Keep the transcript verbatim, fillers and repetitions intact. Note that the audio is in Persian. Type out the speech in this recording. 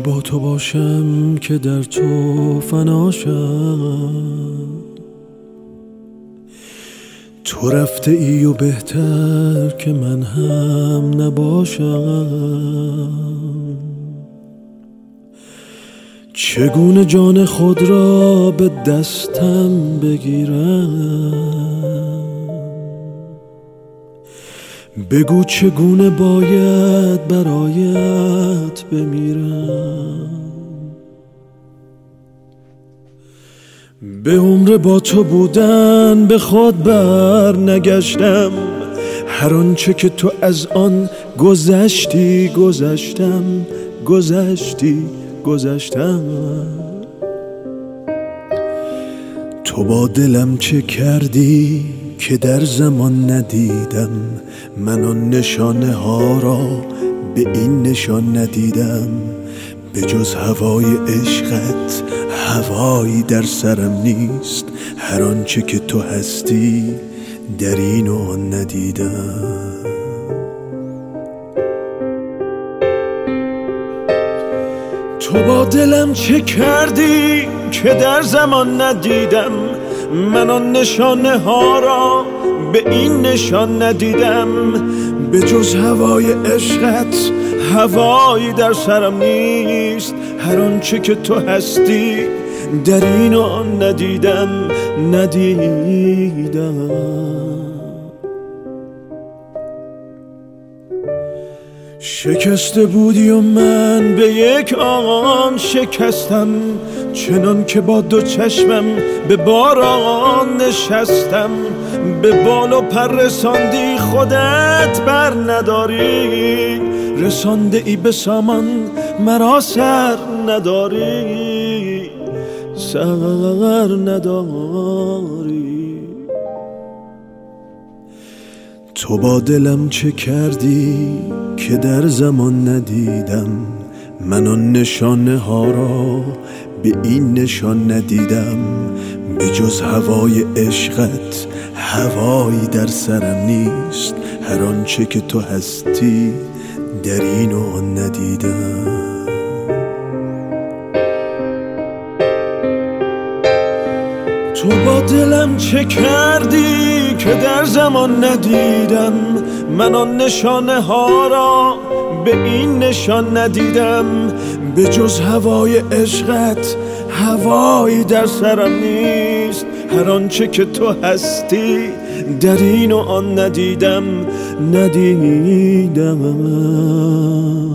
با تو باشم که در تو فناشم، تو رفته ای و بهتر که من هم نباشم. چگونه جان خود را به دستم بگیرم؟ بگو چگونه باید برایت بمیرم؟ به عمر با تو بودن به خود بر نگشتم، هر آنچه که تو از آن گذشتی گذشتم گذشتی گذشتم. تو با دلم چه کردی که در زمان ندیدم؟ من آن نشانه ها را به این نشان ندیدم. به جز هوای عشقت هوایی در سرم نیست، هر آنچه که تو هستی در این و آن ندیدم. تو با دلم چه کردی که در زمان ندیدم؟ من آن نشانه ها را به این نشان ندیدم. به جز هوای عشقت هوایی در سرم نیست، هر آنچه که تو هستی در این و آن ندیدم ندیدم. شکسته بودی و من به یک آن شکستم، چنان که با دو چشمم به باران نشستم. به بال و پر رساندی خودت بر نداری، رسانده ای به سامان مرا سر نداری، سر نداری. تو با دلم چه کردی که در زمان ندیدم؟ من آن نشانه ها را به این نشان ندیدم. به جز هوای عشقت هوایی در سرم نیست، هر آنچه که تو هستی در این و آن ندیدم. تو با دلم چه کردی که در زمان ندیدم؟ من آن نشانه ها را به این نشان ندیدم. به جز هوای عشقت هوایی در سرم نیست، هر آنچه که تو هستی در این و آن ندیدم ندیدم.